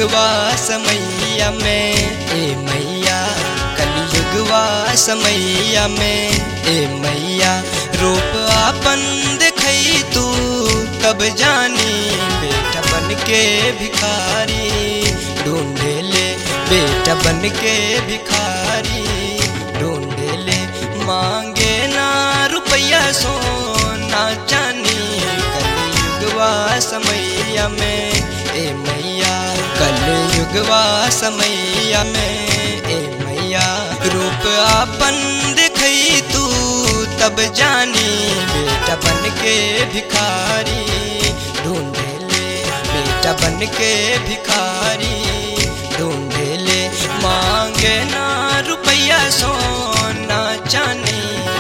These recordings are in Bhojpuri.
कलयुगवा समैया में ए मैया, कलयुगवा समैया में ए मैया, रूप आपन देखई तू तब जानी, बेटा बन के भिखारी ढूंढे ले, बेटा बन के भिखारी ढूंढे ले, मांगे ना रुपया सोना चानी, कलयुगवा समैया में ए मैया, कलयुगवा समैया में ए मैया, रूप आपन देखई तू तब जानी, बेटा बन के भिखारी ढूंढे ले, बेटा बन के भिखारी ढूंढे ले, मांगे ना रुपया सोना चानी।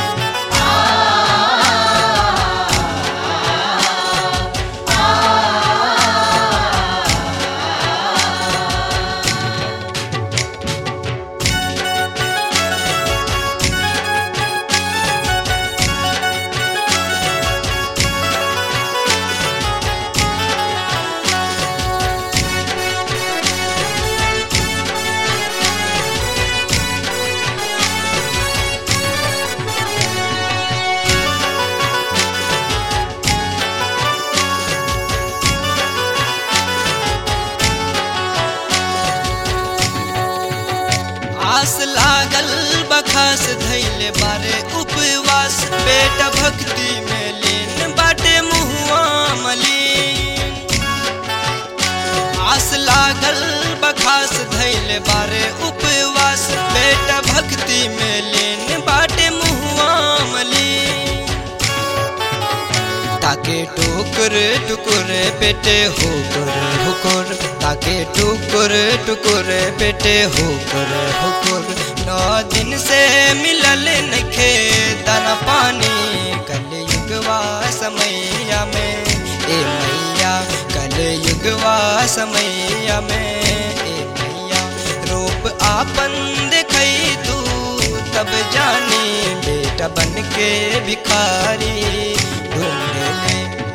आस लागल बखास धैले बारे उपवास, बेटा भक्ति में लीन बाटे मुहुआ मलीन। आस लागल बखास धैले बारे उपवास, बेटा भक्ति में लीन बाटे मुहुआ मलीन। ताके टुकुर टुकुर पेटे होकर हुकुर, ताके टुकुर टुकुर पेटे होकर हुकुर, 9 दिन से मिलल नखे दाना पानी, कलयुगवा समैया में ए मैया, कलयुगवा समैया में ए मैया, रूप आपन देखई तू तब जानी, बेटा बन के भिखारी ढूंढे ले।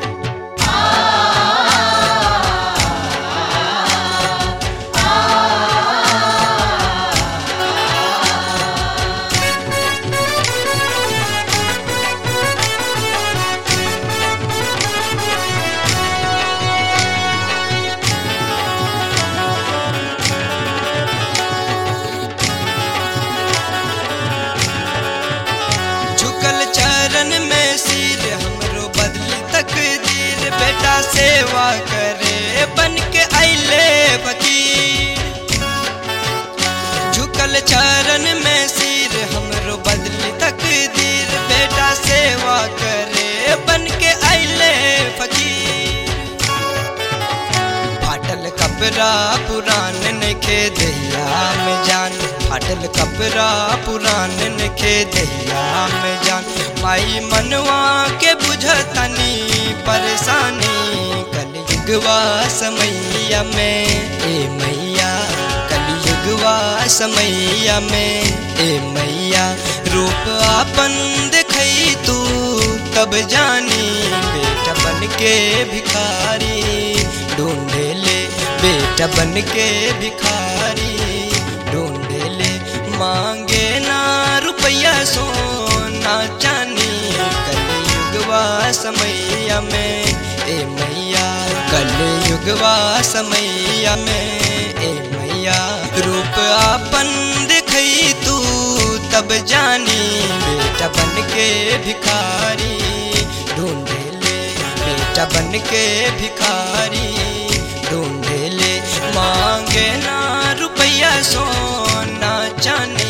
झुकल चरण में सिर हमरो बदली तकदीर, बेटा सेवा करे बन के अइले फकीर। झुकल चरण में सिर हमरो बदली तकदीर, बेटा सेवा करे बन के अइले फकीर। फाटल कपड़ा पुरान नखे दहिया में जान, फाटल कपड़ा पुरान नखे दहिया में जान, माई मनवा के बुझतनी परेशानी, कलयुगवा समैया में ए मैया, कलयुगवा समैया में ए मैया, रूप आपन देखई तू तब जानी, बेटा बन के भिखारी ढूंढे ले, बेटा बन के भिखारी ढूंढे ले, मांगे ना रुपया सोना चानी, कलयुगवा समैया में ए मैया, कलयुगवा समैया में ए मैया, रूप आपन देखई तू तब जानी, बेटा बन के भिखारी ढूंढे ले, बेटा बन के भिखारी ढूंढे ले, मांगे ना रुपया सोना चानी।